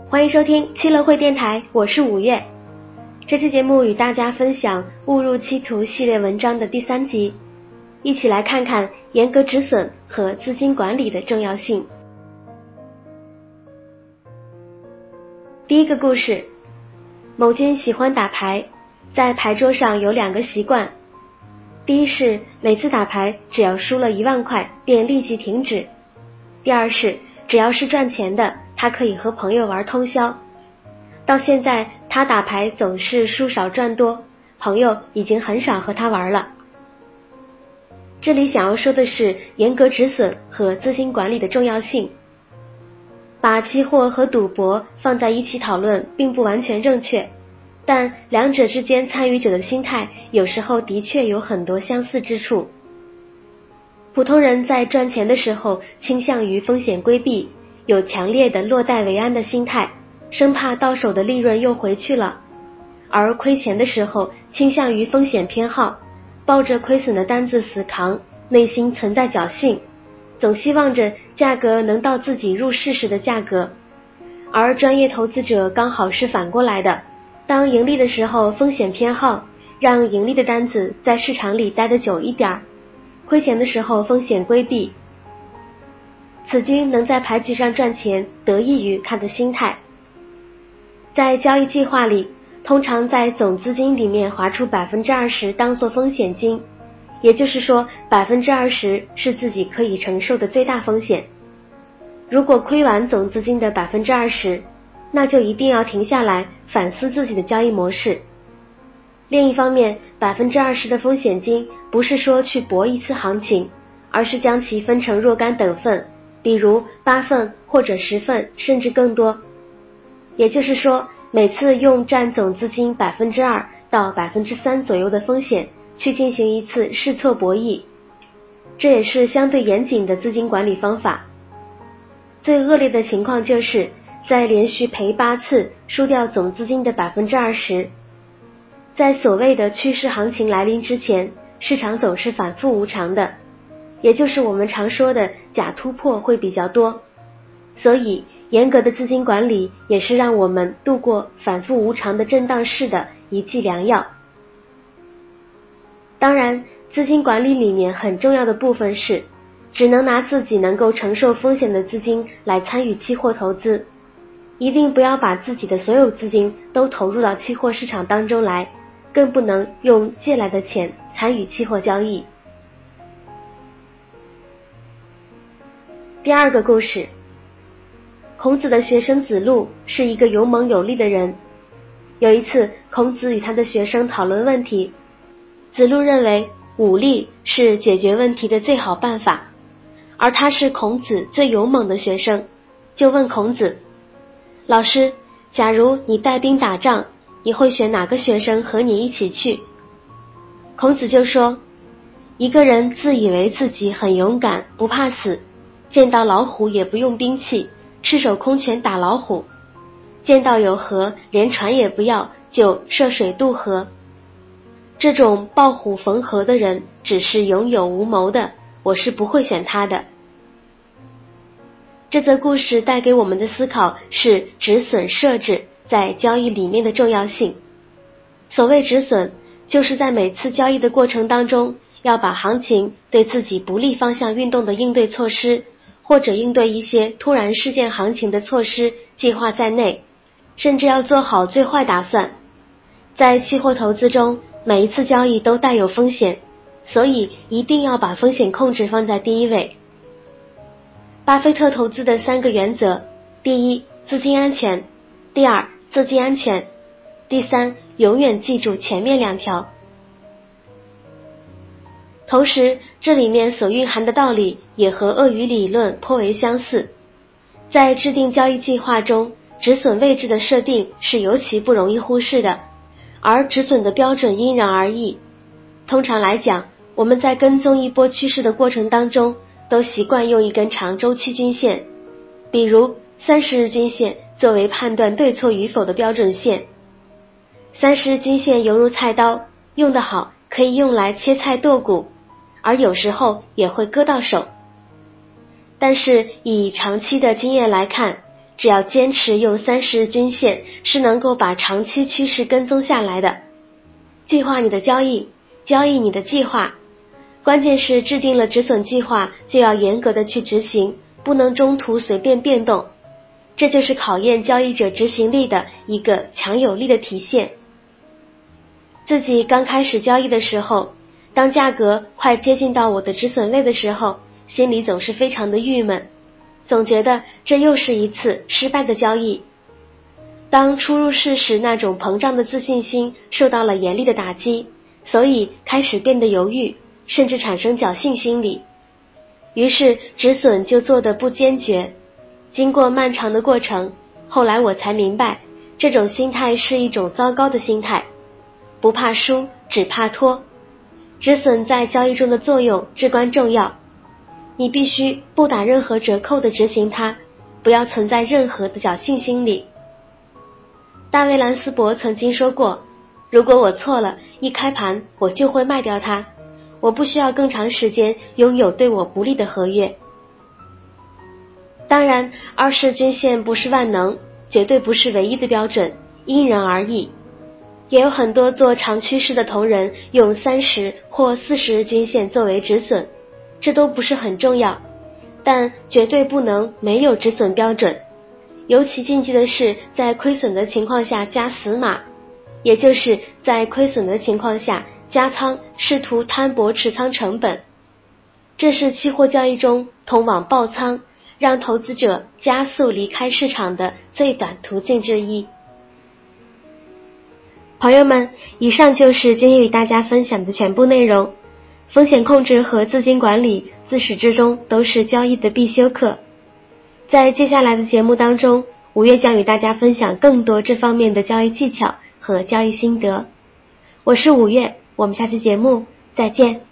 欢迎收听七乐会电台，我是5月。这期节目与大家分享误入歧途系列文章的第3集，一起来看看严格止损和资金管理的重要性。第一个故事，某君喜欢打牌，在牌桌上有2个习惯。第一是每次打牌只要输了1万块便立即停止。第二是只要是赚钱的，他可以和朋友玩通宵。到现在他打牌总是输少赚多，朋友已经很少和他玩了。这里想要说的是严格止损和资金管理的重要性。把期货和赌博放在一起讨论并不完全正确，但两者之间参与者的心态有时候的确有很多相似之处。普通人在赚钱的时候倾向于风险规避，有强烈的落袋为安的心态，生怕到手的利润又回去了；而亏钱的时候倾向于风险偏好，抱着亏损的单子死扛，内心存在侥幸，总希望着价格能到自己入市时的价格。而专业投资者刚好是反过来的，当盈利的时候风险偏好，让盈利的单子在市场里待得久一点，亏钱的时候风险规避。此君能在牌局上赚钱，得益于他的心态。在交易计划里，通常在总资金里面划出 20% 当作风险金，也就是说 20% 是自己可以承受的最大风险。如果亏完总资金的 20%， 那就一定要停下来反思自己的交易模式。另一方面， 20% 的风险金不是说去搏一次行情，而是将其分成若干等份，比如8份或者10份甚至更多。也就是说，每次用占总资金 2% 到 3% 左右的风险去进行一次试错博弈，这也是相对严谨的资金管理方法。最恶劣的情况就是在连续赔8次输掉总资金的 20%。 在所谓的趋势行情来临之前，市场总是反复无常的，也就是我们常说的假突破会比较多，所以严格的资金管理也是让我们度过反复无常的震荡市的一剂良药。当然，资金管理里面很重要的部分是，只能拿自己能够承受风险的资金来参与期货投资，一定不要把自己的所有资金都投入到期货市场当中来，更不能用借来的钱参与期货交易。第二个故事，孔子的学生子路是一个勇猛有力的人。有一次，孔子与他的学生讨论问题，子路认为武力是解决问题的最好办法，而他是孔子最勇猛的学生，就问孔子：老师，假如你带兵打仗，你会选哪个学生和你一起去？孔子就说，一个人自以为自己很勇敢，不怕死，见到老虎也不用兵器，赤手空拳打老虎，见到有河连船也不要，就涉水渡河。这种抱虎逢河的人只是有勇无谋的，我是不会选他的。这则故事带给我们的思考是止损设置在交易里面的重要性。所谓止损，就是在每次交易的过程当中，要把行情对自己不利方向运动的应对措施，或者应对一些突然事件行情的措施计划在内，甚至要做好最坏打算。在期货投资中，每一次交易都带有风险，所以一定要把风险控制放在第一位。巴菲特投资的3个原则：第一，资金安全；第二，资金安全；第三，永远记住前面2条。同时，这里面所蕴含的道理也和鳄鱼理论颇为相似。在制定交易计划中，止损位置的设定是尤其不容易忽视的，而止损的标准因人而异。通常来讲，我们在跟踪一波趋势的过程当中，都习惯用一根长周期均线，比如30日均线作为判断对错与否的标准线。30日均线犹如菜刀，用得好可以用来切菜剁骨，而有时候也会割到手。但是以长期的经验来看， 只要坚持用30日均线，是能够把长期趋势跟踪下来的。计划你的交易，交易你的计划。关键是制定了止损计划，就要严格的去执行，不能中途随便变动。这就是考验交易者执行力的一个强有力的体现。自己刚开始交易的时候，当价格快接近到我的止损位的时候，心里总是非常的郁闷，总觉得这又是一次失败的交易。当初入市时那种膨胀的自信心受到了严厉的打击，所以开始变得犹豫，甚至产生侥幸心理。于是止损就做得不坚决。经过漫长的过程，后来我才明白，这种心态是一种糟糕的心态。不怕输，只怕拖。止损在交易中的作用至关重要，你必须不打任何折扣地执行它，不要存在任何的侥幸心理。大卫·兰斯伯曾经说过，如果我错了，一开盘我就会卖掉它，我不需要更长时间拥有对我不利的合约。当然，20日均线不是万能，绝对不是唯一的标准，因人而异。也有很多做长趋势的同仁用30或40日均线作为止损，这都不是很重要，但绝对不能没有止损标准。尤其禁忌的是在亏损的情况下加死码，也就是在亏损的情况下加仓，试图摊薄持仓成本。这是期货交易中通往爆仓，让投资者加速离开市场的最短途径之一。朋友们，以上就是今天与大家分享的全部内容。风险控制和资金管理自始至终都是交易的必修课。在接下来的节目当中，5月将与大家分享更多这方面的交易技巧和交易心得。我是5月，我们下期节目再见。